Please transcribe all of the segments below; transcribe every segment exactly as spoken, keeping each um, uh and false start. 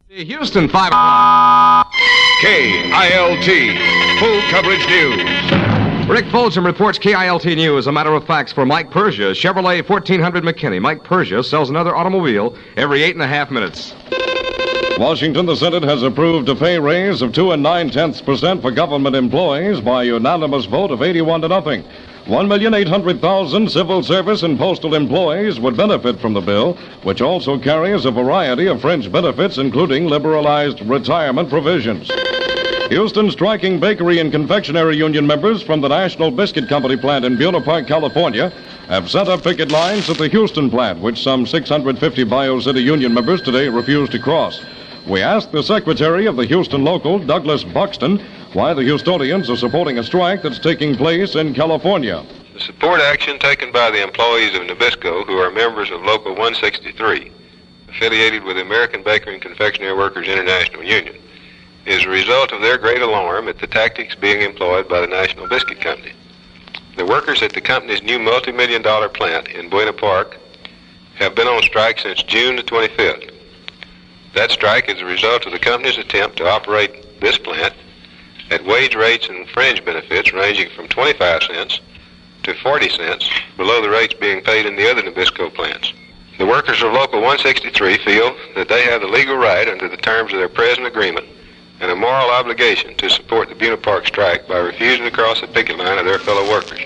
Houston, five o'clock. K I L T, full coverage news. Rick Folsom reports K I L T News. A matter of facts for Mike Persia, Chevrolet fourteen hundred McKinney. Mike Persia sells another automobile every eight and a half minutes. Washington, the Senate has approved a pay raise of two and nine-tenths percent for government employees by a unanimous vote of eighty-one to nothing. One million eight hundred thousand civil service and postal employees would benefit from the bill, which also carries a variety of fringe benefits, including liberalized retirement provisions. Houston striking bakery and confectionery union members from the National Biscuit Company plant in Buena Park, California, have set up picket lines at the Houston plant, which some six hundred fifty Bio City union members today refused to cross. We asked the secretary of the Houston local, Douglas Buxton, why the Houstonians are supporting a strike that's taking place in California. The support action taken by the employees of Nabisco, who are members of Local one sixty-three, affiliated with the American Bakery and Confectionery Workers International Union, is a result of their great alarm at the tactics being employed by the National Biscuit Company. The workers at the company's new multi-million dollar plant in Buena Park have been on strike since June the twenty-fifth. That strike is a result of the company's attempt to operate this plant at wage rates and fringe benefits ranging from twenty-five cents to forty cents below the rates being paid in the other Nabisco plants. The workers of Local one sixty-three feel that they have the legal right under the terms of their present agreement and a moral obligation to support the Buena Park strike by refusing to cross the picket line of their fellow workers.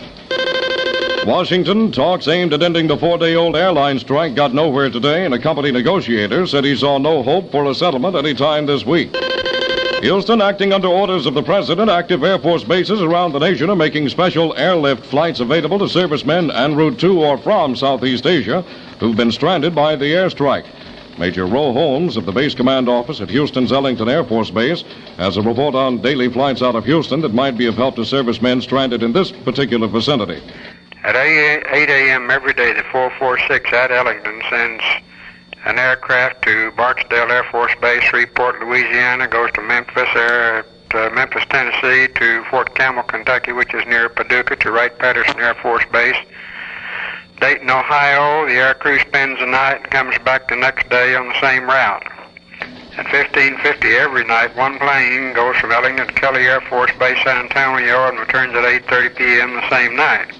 Washington, talks aimed at ending the four-day-old airline strike got nowhere today, and a company negotiator said he saw no hope for a settlement any time this week. Houston, acting under orders of the president, active Air Force bases around the nation are making special airlift flights available to servicemen en route to or from Southeast Asia who've been stranded by the airstrike. Major Roe Holmes of the Base Command Office at Houston's Ellington Air Force Base has a report on daily flights out of Houston that might be of help to servicemen stranded in this particular vicinity. At eight a.m. every day, the four forty-six at Ellington sends an aircraft to Barksdale Air Force Base, Shreveport, Louisiana, goes to Memphis, Air, to Memphis, Tennessee, to Fort Campbell, Kentucky, which is near Paducah, to Wright-Patterson Air Force Base. Dayton, Ohio, the air crew spends the night and comes back the next day on the same route. At fifteen fifty every night, one plane goes from Ellington to Kelly Air Force Base, San Antonio, and returns at eight thirty p.m. the same night.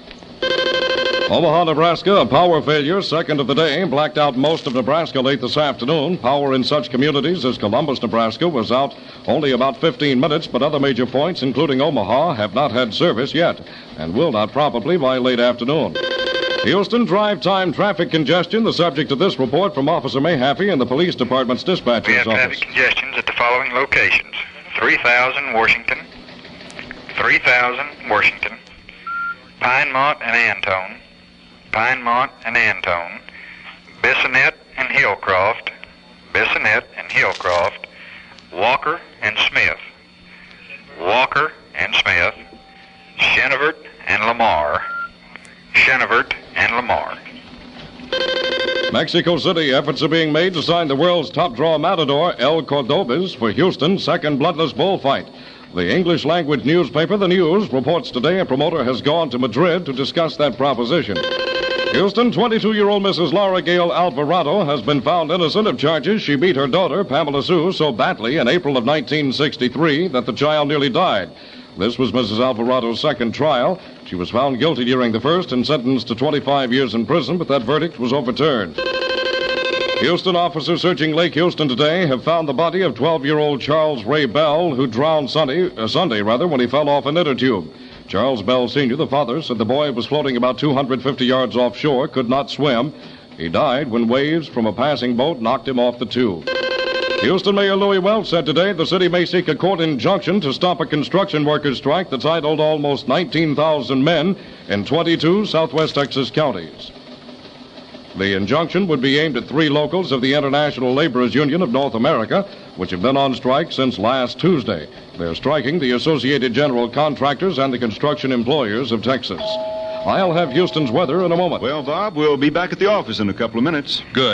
Omaha, Nebraska, a power failure, second of the day, blacked out most of Nebraska late this afternoon. Power in such communities as Columbus, Nebraska, was out only about fifteen minutes, but other major points, including Omaha, have not had service yet, and will not probably by late afternoon. Houston, drive time traffic congestion, the subject of this report from Officer Mayhaffey in the police department's dispatcher's We have office. traffic congestions at the following locations: three thousand Washington, three thousand Washington, Pinemont and Antone, Pinemont and Antone, Bissonnet and Hillcroft, Bissonnet and Hillcroft, Walker and Smith, Walker and Smith, Chenevert and Lamar, Chenevert and Lamar. Mexico City, efforts are being made to sign the world's top draw matador, El Cordobes, for Houston's second bloodless bullfight. The English-language newspaper, The News, reports today a promoter has gone to Madrid to discuss that proposition. Houston, twenty-two-year-old Missus Laura Gale Alvarado has been found innocent of charges she beat her daughter, Pamela Sue, so badly in April of nineteen sixty-three that the child nearly died. This was Missus Alvarado's second trial. She was found guilty during the first and sentenced to twenty-five years in prison, but that verdict was overturned. Houston officers searching Lake Houston today have found the body of twelve-year-old Charles Ray Bell, who drowned Sunday, uh, Sunday rather, when he fell off an inner tube. Charles Bell Senior, the father, said the boy was floating about two hundred fifty yards offshore, could not swim. He died when waves from a passing boat knocked him off the tube. Houston Mayor Louis Welch said today the city may seek a court injunction to stop a construction workers' strike that's idled almost nineteen thousand men in twenty-two southwest Texas counties. The injunction would be aimed at three locals of the International Laborers Union of North America, which have been on strike since last Tuesday. They're striking the Associated General Contractors and the Construction Employers of Texas. I'll have Houston's weather in a moment. Well, Bob, we'll be back at the office in a couple of minutes. Good.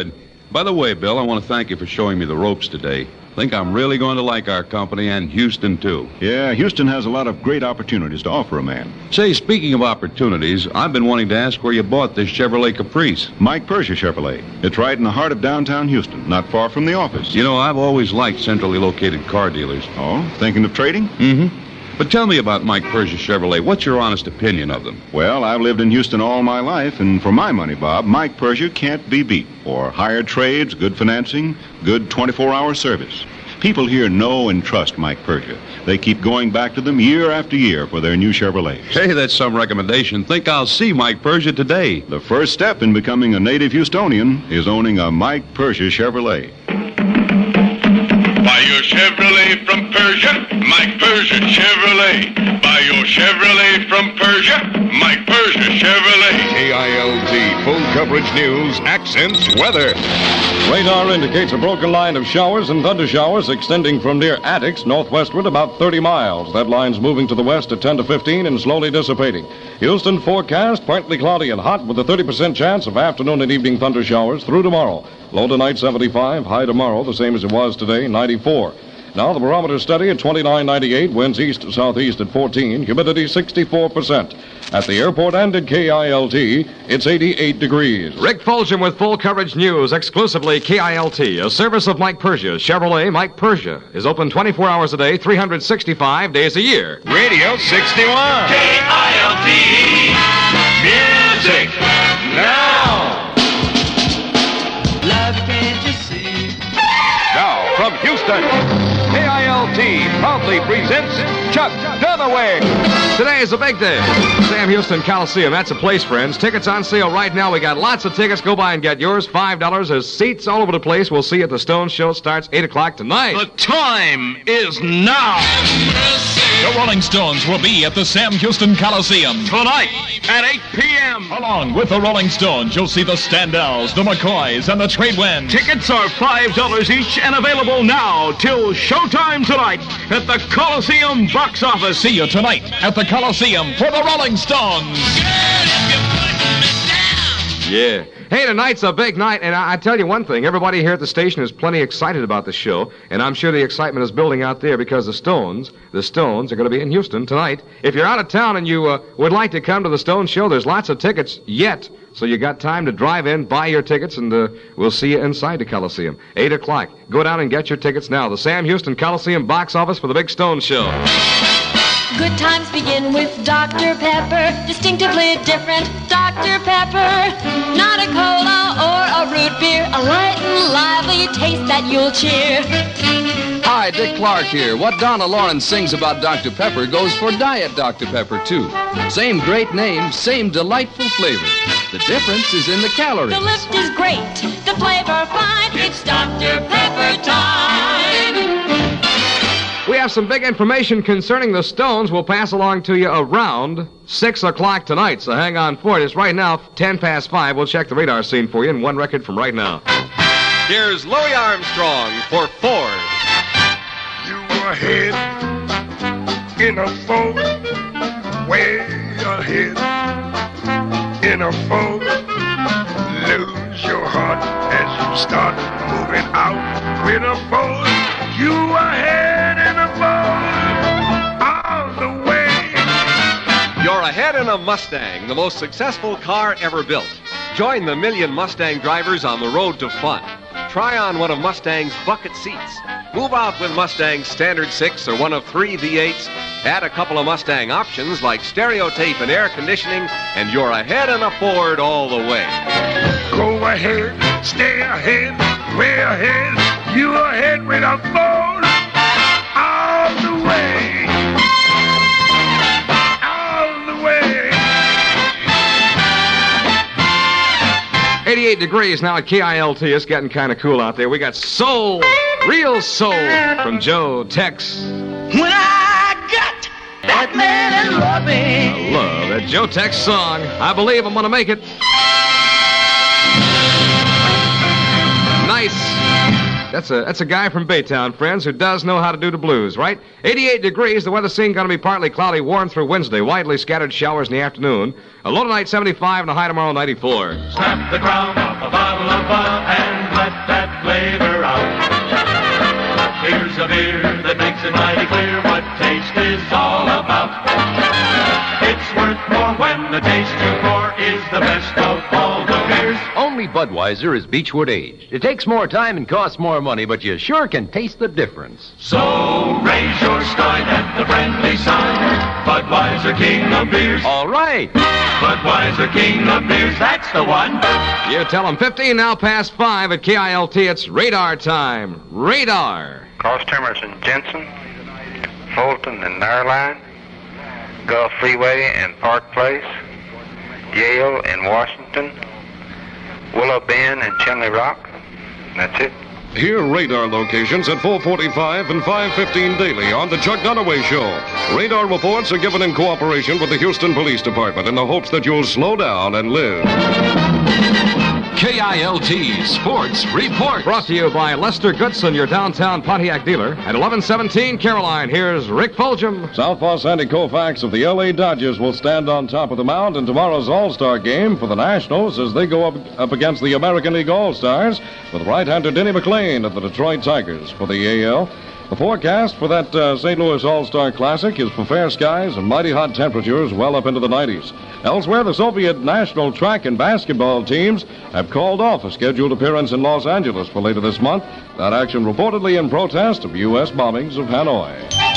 By the way, Bill, I want to thank you for showing me the ropes today. I think I'm really going to like our company and Houston, too. Yeah, Houston has a lot of great opportunities to offer a man. Say, speaking of opportunities, I've been wanting to ask where you bought this Chevrolet Caprice. Mike Persia Chevrolet. It's right in the heart of downtown Houston, not far from the office. You know, I've always liked centrally located car dealers. Oh, thinking of trading? Mm-hmm. But tell me about Mike Persia Chevrolet. What's your honest opinion of them? Well, I've lived in Houston all my life, and for my money, Bob, Mike Persia can't be beat. For hired trades, good financing, good twenty-four hour service. People here know and trust Mike Persia. They keep going back to them year after year for their new Chevrolets. Hey, that's some recommendation. Think I'll see Mike Persia today. The first step in becoming a native Houstonian is owning a Mike Persia Chevrolet. Buy your Chevrolet from Persia, Mike Persia Chevrolet. Buy your Chevrolet from Persia, Mike Persia Chevrolet. K I L T, full coverage news, accents, weather. Radar indicates a broken line of showers and thunder showers extending from near Attucks northwestward about thirty miles. That line's moving to the west at ten to fifteen and slowly dissipating. Houston forecast partly cloudy and hot with a thirty percent chance of afternoon and evening thunder showers through tomorrow. Low tonight seventy-five, high tomorrow the same as it was today, ninety-four. Now the barometer steady at twenty-nine ninety-eight, winds east southeast at fourteen, humidity sixty-four percent. At the airport and at K I L T, it's eighty-eight degrees. Rick Fulgham with full coverage news, exclusively K I L T, a service of Mike Persia. Chevrolet Mike Persia is open twenty-four hours a day, three hundred sixty-five days a year. Radio sixty-one. K I L T. Music. Now. Love, can't you see? Now, from Houston, K I L T proudly presents Chuck Dunaway. Today is a big day. Sam Houston Coliseum. That's a place, friends. Tickets on sale right now. We got lots of tickets. Go by and get yours. five dollars. There's seats all over the place. We'll see you at the Stone Show. Starts eight o'clock tonight. The time is now. The Rolling Stones will be at the Sam Houston Coliseum tonight at eight p.m. Along with the Rolling Stones, you'll see the Standells, the McCoys, and the Tradewinds. Tickets are five dollars each and available now till showtime tonight at the Coliseum box office. See you tonight at the Coliseum for the Rolling Stones. Yeah. Hey, tonight's a big night, and I, I tell you one thing. Everybody here at the station is plenty excited about the show, and I'm sure the excitement is building out there because the Stones, the Stones are going to be in Houston tonight. If you're out of town and you uh, would like to come to the Stone Show, there's lots of tickets yet, so you got time to drive in, buy your tickets, and uh, we'll see you inside the Coliseum. eight o'clock. Go down and get your tickets now. The Sam Houston Coliseum box office for the Big Stone Show. Good times begin with Doctor Pepper, distinctively different Doctor Pepper. Not a cola or a root beer, a light and lively taste that you'll cheer. Hi, Dick Clark here. What Donna Lawrence sings about Doctor Pepper goes for Diet Doctor Pepper, too. Same great name, same delightful flavor. The difference is in the calories. The lift is great, the flavor fine. It's Doctor Pepper time. We have some big information concerning the Stones we'll pass along to you around six o'clock tonight, so hang on for it. It's right now ten past five. We'll check the radar scene for you in one record from right now. Here's Louis Armstrong for Ford. You were ahead in a Ford, way ahead in a Ford. Lose your heart as you start moving out with a Ford. You were ahead in a Ford all the way. You're ahead in a Mustang, the most successful car ever built. Join the million Mustang drivers on the road to fun. Try on one of Mustang's bucket seats. Move out with Mustang's Standard six or one of three V eights. Add a couple of Mustang options like stereo tape and air conditioning, and you're ahead in a Ford all the way. Go ahead, stay ahead, way ahead. You ahead with a Ford all the way. All the way. eighty-eight degrees now at K I L T. It's getting kind of cool out there. We got soul, real soul from Joe Tex. When I got that man and love me. I love that Joe Tex song. I believe I'm going to make it. Nice. That's a that's a guy from Baytown, friends, who does know how to do the blues, right? eighty-eight degrees. The weather scene going to be partly cloudy, warm through Wednesday. Widely scattered showers in the afternoon. A low tonight, seventy-five, and a high tomorrow, ninety-four. Snap the crown off a bottle of Bud and let that flavor out. Here's a beer that makes it mighty clear what taste is all about. It's worth more when the taste you pour is the best of all the beers. Only Budweiser is Beechwood aged. It takes more time and costs more money, but you sure can taste the difference. So raise your stein at the friendly sign. Budweiser, king of beers. All right. Budweiser, king of beers, that's the one. You tell them. fifteen now past five at K I L T. It's radar time. Radar. Cross Timbers and Jensen, Fulton and Narline, Gulf Freeway and Park Place, Yale and Washington, Willow Bend and Chimney Rock. That's it. Hear radar locations at four forty-five and five fifteen daily on the Chuck Dunaway Show. Radar reports are given in cooperation with the Houston Police Department in the hopes that you'll slow down and live. K I L T Sports Report. Brought to you by Lester Goodson, your downtown Pontiac dealer. At eleven seventeen Caroline, here's Rick Fulgham. Southpaw Sandy Koufax of the L A Dodgers will stand on top of the mound in tomorrow's All-Star game for the Nationals as they go up, up against the American League All-Stars with right-hander Denny McLain of the Detroit Tigers for the A L. The forecast for that uh, Saint Louis All-Star Classic is for fair skies and mighty hot temperatures well up into the nineties. Elsewhere, the Soviet national track and basketball teams have called off a scheduled appearance in Los Angeles for later this month. That action reportedly in protest of U S bombings of Hanoi.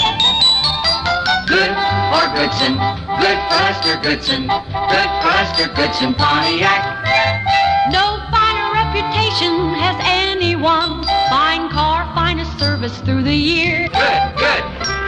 Good for Goodson, good for Lester Goodson, good for Lester Goodson Pontiac. No finer reputation has anyone. Fine car, finest service through the year. Good, good.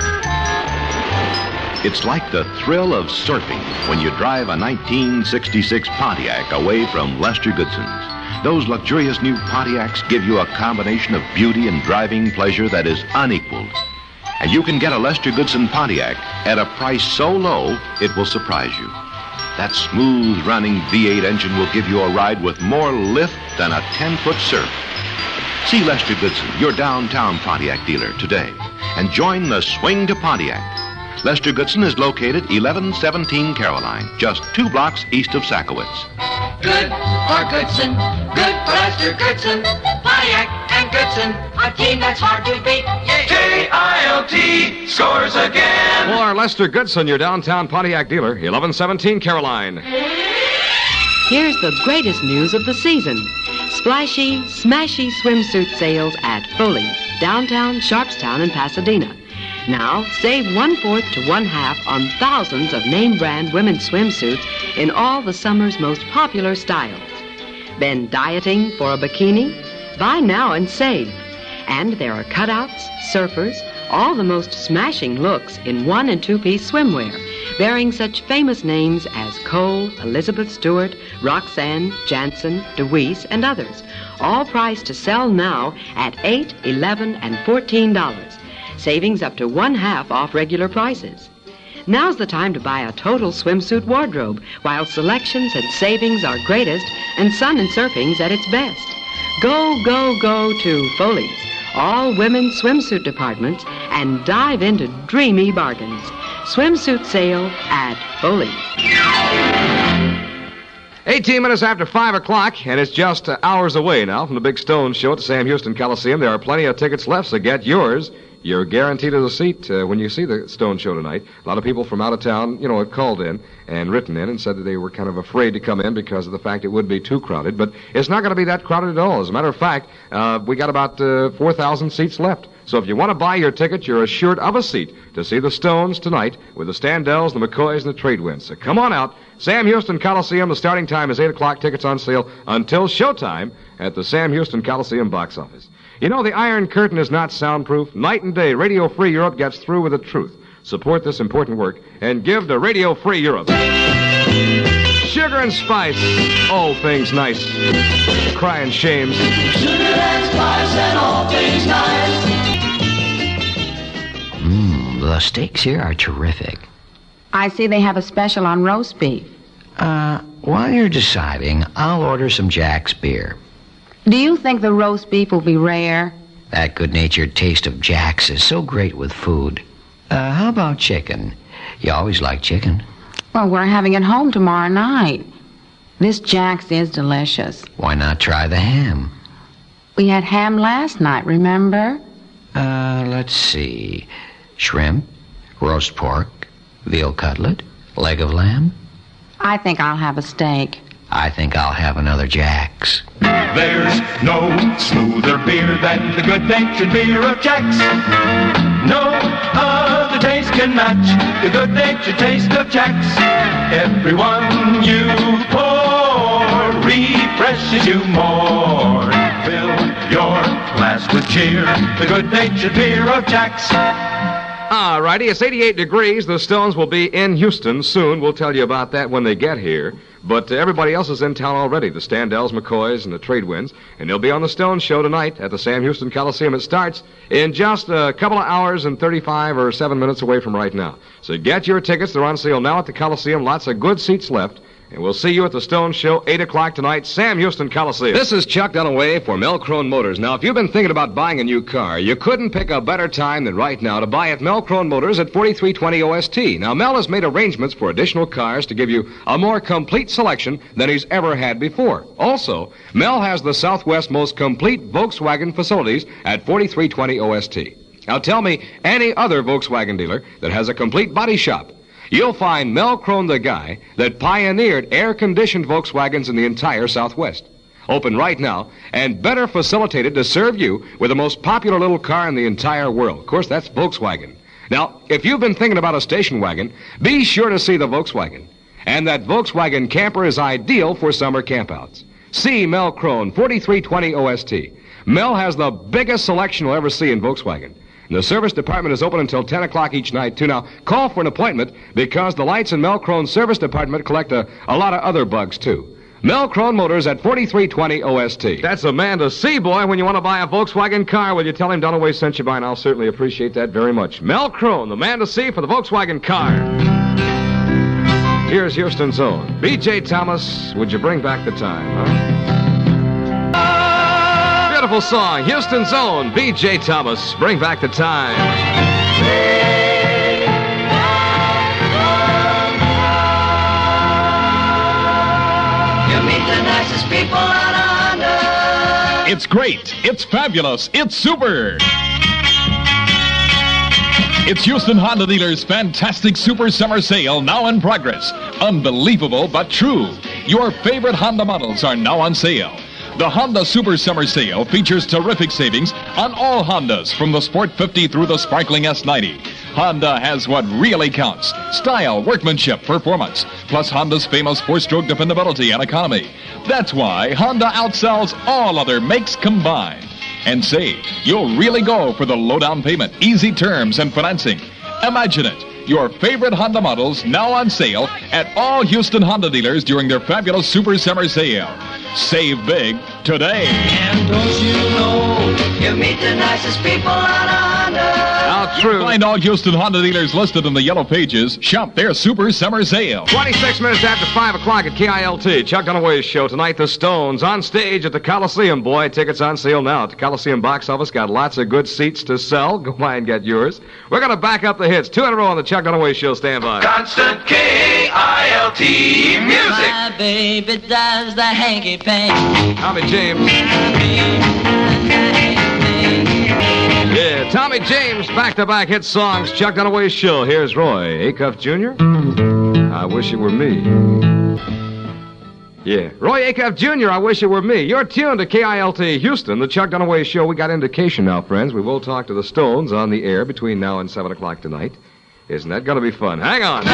It's like the thrill of surfing when you drive a nineteen sixty-six Pontiac away from Lester Goodson's. Those luxurious new Pontiacs give you a combination of beauty and driving pleasure that is unequaled. And you can get a Lester Goodson Pontiac at a price so low it will surprise you. That smooth-running V eight engine will give you a ride with more lift than a ten-foot surf. See Lester Goodson, your downtown Pontiac dealer, today, and join the swing to Pontiac. Lester Goodson is located eleven seventeen Caroline, just two blocks east of Sakowitz. Good for Goodson, good for Lester Goodson, Pontiac and Goodson, a team that's hard to beat. Yeah. K I L T scores again. For Lester Goodson, your downtown Pontiac dealer, eleven seventeen Caroline. Here's the greatest news of the season. Splashy, smashy swimsuit sales at Foley's, downtown, Sharpstown, and Pasadena. Now, save one-fourth to one-half on thousands of name-brand women's swimsuits in all the summer's most popular styles. Been dieting for a bikini? Buy now and save. And there are cutouts, surfers, all the most smashing looks in one- and two-piece swimwear, bearing such famous names as Cole, Elizabeth Stewart, Roxanne, Jansen, DeWeese, and others, all priced to sell now at eight dollars, eleven dollars, and fourteen dollars. Savings up to one-half off regular prices. Now's the time to buy a total swimsuit wardrobe, while selections and savings are greatest and sun and surfing's at its best. Go, go, go to Foley's, all women's swimsuit departments, and dive into dreamy bargains. Swimsuit sale at Foley's. eighteen minutes after five o'clock, and it's just uh, hours away now from the Big Stone Show at the Sam Houston Coliseum. There are plenty of tickets left, so get yours. You're guaranteed a seat uh, when you see the Stone Show tonight. A lot of people from out of town, you know, have called in and written in and said that they were kind of afraid to come in because of the fact it would be too crowded. But it's not going to be that crowded at all. As a matter of fact, uh, we got about uh, four thousand seats left. So if you want to buy your ticket, you're assured of a seat to see the Stones tonight with the Standells, the McCoys, and the Tradewinds. So come on out. Sam Houston Coliseum. The starting time is eight o'clock. Tickets on sale until showtime at the Sam Houston Coliseum box office. You know, the Iron Curtain is not soundproof. Night and day, Radio Free Europe gets through with the truth. Support this important work and give to Radio Free Europe. Sugar and spice, all things nice. Crying shames. Sugar and spice and all things nice. Mmm, the steaks here are terrific. I see they have a special on roast beef. Uh, while you're deciding, I'll order some Jack's beer. Do you think the roast beef will be rare? That good-natured taste of Jack's is so great with food. Uh, how about chicken? You always like chicken. Well, we're having it home tomorrow night. This Jack's is delicious. Why not try the ham? We had ham last night, remember? Uh, let's see. Shrimp, roast pork, veal cutlet, leg of lamb. I think I'll have a steak. I think I'll have another Jack's. There's no smoother beer than the good-natured beer of Jack's. No other taste can match the good-natured taste of Jack's. Everyone you pour refreshes you more. Fill your glass with cheer, the good-natured beer of Jack's. All righty, it's eighty-eight degrees. The Stones will be in Houston soon. We'll tell you about that when they get here. But uh, everybody else is in town already, the Standells, McCoys, and the Tradewinds. And they'll be on the Stones show tonight at the Sam Houston Coliseum. It starts in just a couple of hours and thirty-five or seven minutes away from right now. So get your tickets. They're on sale now at the Coliseum. Lots of good seats left. And we'll see you at the Stones show, eight o'clock tonight, Sam Houston Coliseum. This is Chuck Dunaway for Melcrone Motors. Now, if you've been thinking about buying a new car, you couldn't pick a better time than right now to buy at Melcrone Motors at forty-three twenty O S T. Now, Mel has made arrangements for additional cars to give you a more complete selection than he's ever had before. Also, Mel has the Southwest's most complete Volkswagen facilities at forty-three twenty O S T. Now, tell me any other Volkswagen dealer that has a complete body shop. You'll find Mel Crone the guy that pioneered air-conditioned Volkswagens in the entire Southwest. Open right now and better facilitated to serve you with the most popular little car in the entire world. Of course, that's Volkswagen. Now, if you've been thinking about a station wagon, be sure to see the Volkswagen. And that Volkswagen camper is ideal for summer campouts. See Mel Crone, forty-three twenty O S T. Mel has the biggest selection you'll ever see in Volkswagen. The service department is open until ten o'clock each night, too. Now, call for an appointment because the lights in Mel Crone's service department collect a, a lot of other bugs, too. Mel Crone Motors at forty-three twenty O S T. That's a man to see, boy, when you want to buy a Volkswagen car. Will you tell him Dunaway sent you by, and I'll certainly appreciate that very much. Mel Crone, the man to see for the Volkswagen car. Here's Houston's own B J Thomas, would you bring back the time, huh? Beautiful song, Houston's own B J Thomas, bring back the time. You meet the nicest people out under. It's great. It's fabulous. It's super. It's Houston Honda Dealers' fantastic Super Summer Sale now in progress. Unbelievable but true. Your favorite Honda models are now on sale. The Honda Super Summer Sale features terrific savings on all Hondas from the Sport fifty through the sparkling S ninety. Honda has what really counts: style, workmanship, performance, plus Honda's famous four-stroke dependability and economy. That's why Honda outsells all other makes combined. And say, you'll really go for the low down payment, easy terms, and financing. Imagine it. Your favorite Honda models now on sale at all Houston Honda dealers during their fabulous Super Summer Sale. Save big today. And don't you know, you meet the nicest people out under. How true. You'll find all Houston Honda dealers listed in the yellow pages. Shop their Super Summer Sale. twenty-six minutes after five o'clock at K I L T. Chuck Dunaway's show tonight. The Stones on stage at the Coliseum. Boy, tickets on sale now at the Coliseum box office. Got lots of good seats to sell. Go by and get yours. We're going to back up the hits. Two in a row on the Chuck Dunaway show. Stand by. Constant K I L T music. My baby does the hanky panky. Tommy James. Yeah, Tommy James, back-to-back hit songs. Chuck Dunaway's show. Here's Roy Acuff Junior I wish it were me. Yeah, Roy Acuff Junior I wish it were me. You're tuned to K I L T Houston, the Chuck Dunaway show. We got indication now, friends. We will talk to the Stones on the air between now and seven o'clock tonight. Isn't that going to be fun? Hang on.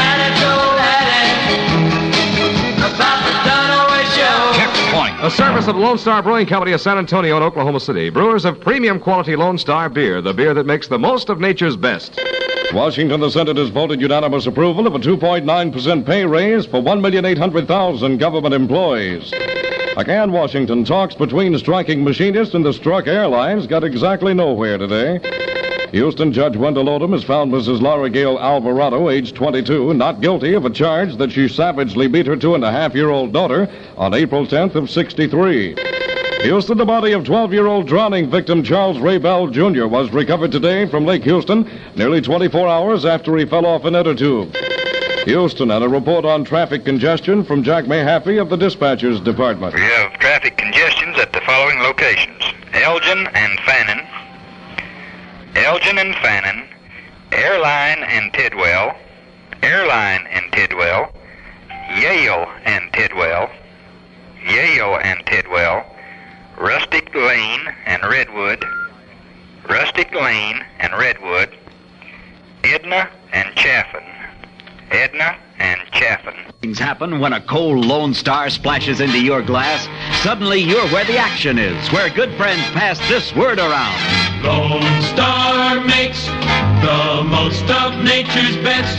Checkpoint. A service of Lone Star Brewing Company of San Antonio and Oklahoma City. Brewers of premium quality Lone Star beer, the beer that makes the most of nature's best. Washington, the Senate has voted unanimous approval of a two point nine percent pay raise for one million eight hundred thousand government employees. Again, Washington, talks between striking machinists and the struck airlines got exactly nowhere today. Houston Judge Wendell Odom has found Missus Laura Gail Alvarado, age twenty-two, not guilty of a charge that she savagely beat her two-and-a-half-year-old daughter on April tenth of sixty-three. Houston, the body of twelve-year-old drowning victim Charles Ray Bell, Junior was recovered today from Lake Houston, nearly twenty-four hours after he fell off an inner tube. Houston, and a report on traffic congestion from Jack Mahaffey of the Dispatcher's Department. We have traffic congestions at the following locations: Elgin and Fannin, Elgin and Fannin, Airline and Tidwell, Airline and Tidwell, Yale and Tidwell, Yale and Tidwell, Rustic Lane and Redwood, Rustic Lane and Redwood, Edna and Chaffin, Edna and Chaffin. Things happen when a cold Lone Star splashes into your glass. Suddenly you're where the action is, where good friends pass this word around. Lone Star makes the most of nature's best.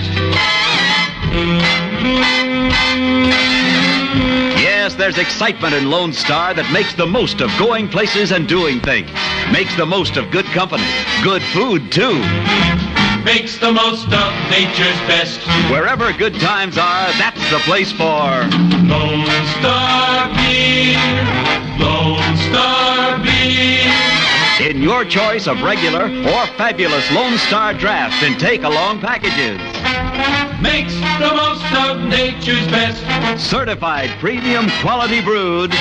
Yes, there's excitement in Lone Star that makes the most of going places and doing things. Makes the most of good company, good food too. Makes the most of nature's best. Wherever good times are, that's the place for Lone Star Beer. Lone Star Beer. In your choice of regular or fabulous Lone Star draft and take-along packages. Makes the most of nature's best. Certified premium quality brewed.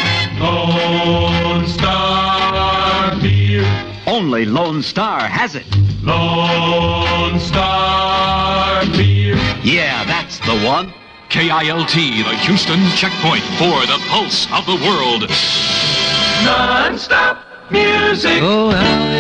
Lone Star Beer. Only Lone Star has it. Lone Star Beer. Yeah, that's the one. K I L T, the Houston checkpoint for the pulse of the world. Non-stop music. Oh, how